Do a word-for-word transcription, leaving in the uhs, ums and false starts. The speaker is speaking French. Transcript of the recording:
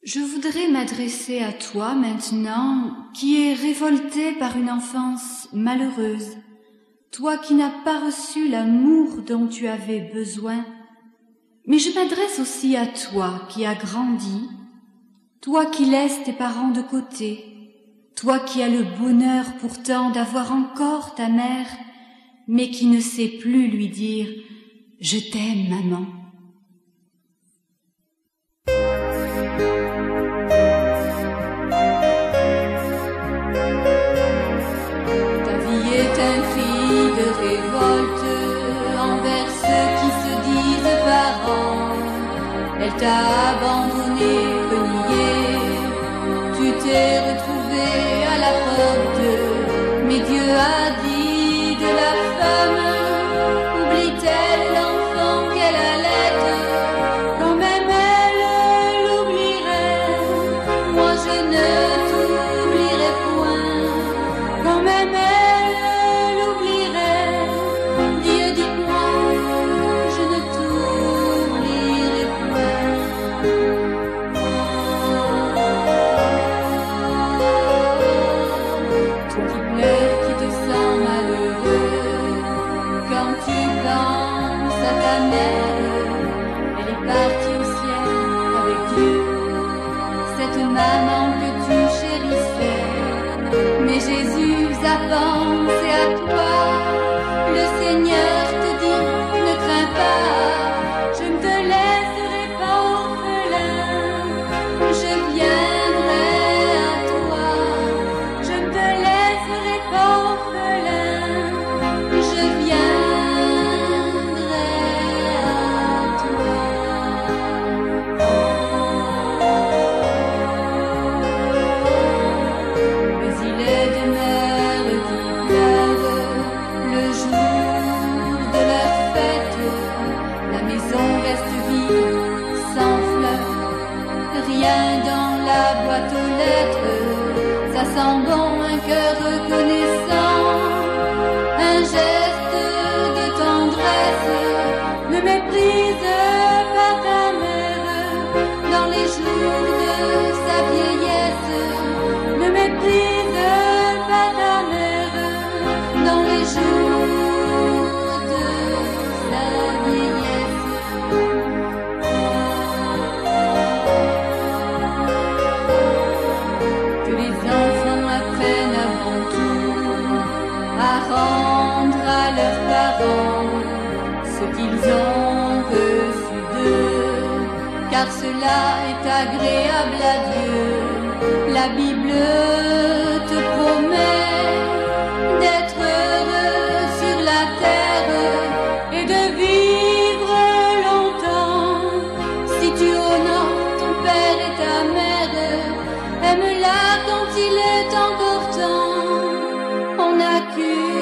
Je voudrais m'adresser à toi maintenant, qui es révolté par une enfance malheureuse, toi qui n'as pas reçu l'amour dont tu avais besoin. Mais je m'adresse aussi à toi qui as grandi, toi qui laisses tes parents de côté, toi qui as le bonheur pourtant d'avoir encore ta mère, mais qui ne sais plus lui dire « Je t'aime, maman ». De révolte envers ceux qui se disent parents. Elle t'a abandonné, renié, tu t'es retrouvé à la porte. Mais Dieu a dit de la femme, oublie-t-elle l'enfant qu'elle allait? Quand même elle l'oublierait, moi je ne t'oublierai point. Quand même elle maman que tu chérissais, mais Jésus a pensé à toi. Le Seigneur te dit, ne crains pas, je ne te laisserai pas orphelin, je viendrai à toi. Je ne te laisserai pas orphelin, je viendrai à toi. Rien dans la boîte aux lettres, ça sent bon un cœur reconnaissant, un geste de tendresse. Ne méprise pas ta mère dans les jours de sa vieillesse. Ne méprise pas ta mère dans les jours de sa vieillesse. Rendre à leurs parents ce qu'ils ont reçu d'eux, car cela est agréable à Dieu. La Bible te promet d'être heureux sur la terre et de vivre longtemps. Si tu honores ton père et ta mère, aime-la quand il est encore temps. On n'a qu'une